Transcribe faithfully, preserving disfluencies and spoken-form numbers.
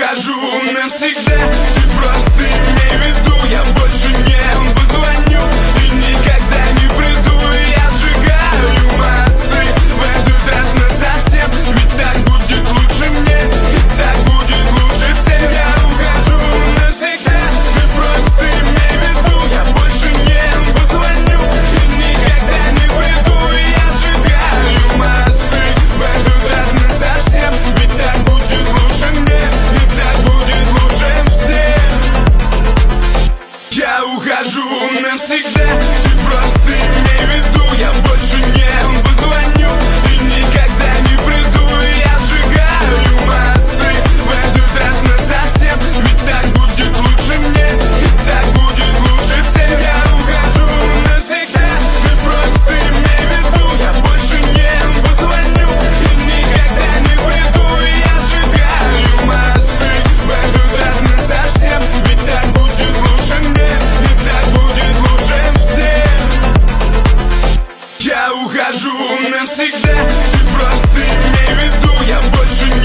ухожу навсегда. Ты просто имей в виду, я больше не позвоню и никогда не приду. Я сжигаю мосты в этот раз насовсем, ведь так будет лучше мне, так будет лучше всем. Я ухожу навсегда. Ты просто имей в виду, я больше не позвоню и никогда не приду. Я сжигаю мосты в этот раз насовсем, ведь так будет лучше мне, и так будет лучше всем. Я ухожу навсегда. Ты просто имей в виду, я больше не позвоню и никогда не приду. Я сжигаю мосты в этот раз насовсем, ведь так будет лучше мне, и так будет лучше всем. Я ухожу навсегда. Ты просто имей в виду, я больше не позвоню и никогда не приду. Я сжигаю мосты в этот раз насовсем, ведь так будет лучше мне, и так будет лучше всем. Я ухожу навсегда. Ты просто имей в виду, я больше не